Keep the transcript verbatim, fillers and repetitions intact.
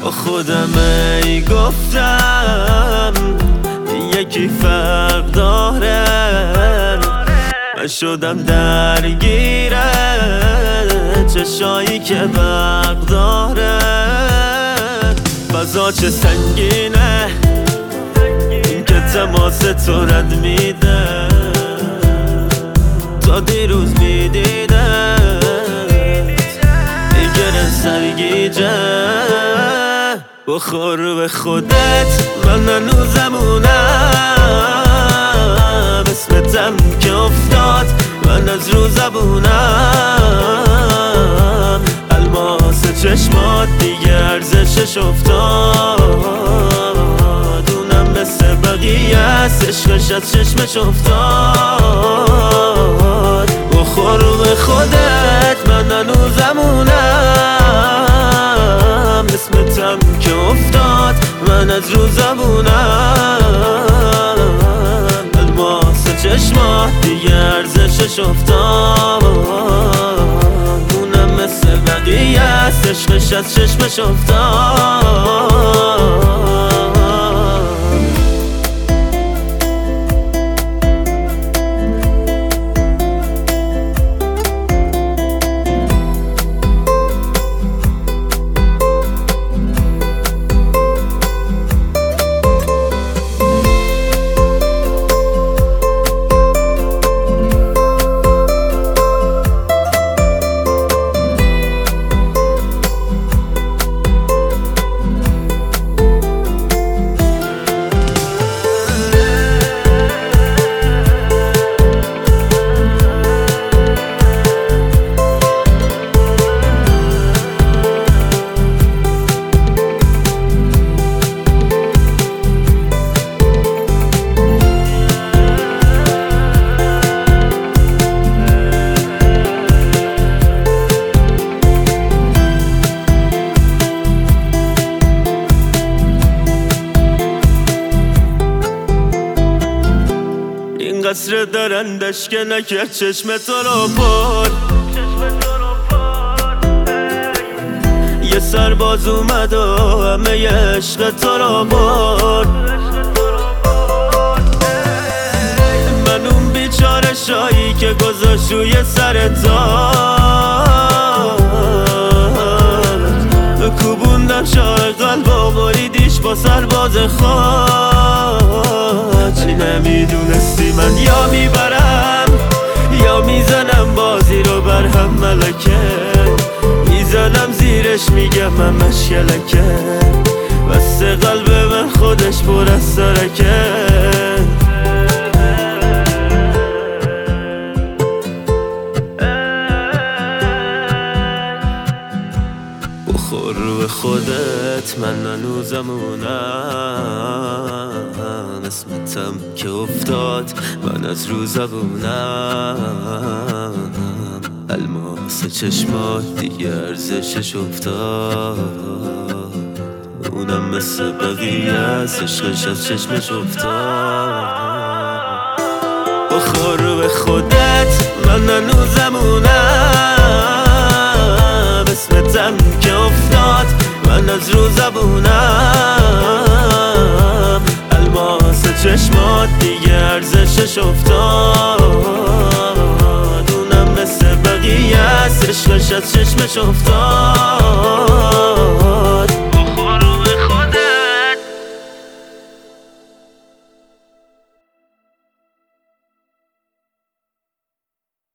با خودم ای گفتم یکی فرق داره، من شدم درگیر چشایی که برق داره. فضا چه سنگینه این که تماس تو رد میده، تا دیروز میدیده دیگر سرگیجه. بخور به خودت من هنوزمونم، اسمتم که افتاد من از رو زبونم. الماس چشمات دیگه ارزشش افتاد، اونم مثل بقیه است عشقش از چشمش افتاد. بخور به خودت من هنوزمونم، اسمتم که افتاد من از رو زبونم. الماس چشمات دیگه ارزشش افتاد، اونم مثل بقیه است عشقش از چشمش افتاد. قصر درندش که نکرد چشم تو رو پر، یه سرباز اومد و همه عشق تو رو برد. من اون بیچاره شایی که گذاشت روی سر تار، کوبوندم شاه قلب و بریدیش با سرباز خاک. نمیدونستی من یا میبرم یا میزنم بازی رو بر هم، ملکه میزنم زیرش میگم من مشکلکه، بس قلب من خودش پر از سرکه. بخور به خودت من هنوزمونم، اسمتم که افتاد من از رو زبونم. الماس چشمات دیگه ارزشش افتاد، اونم مثل بقیه از عشقش از چشمش افتاد. بخور به خودت من هنوزمونم، اسمتم که افتاد من از رو زبونم. الماس چشمات دیگه ارزشش افتاد، اونم مثل بقیه است عشقش از چشمش افتاد.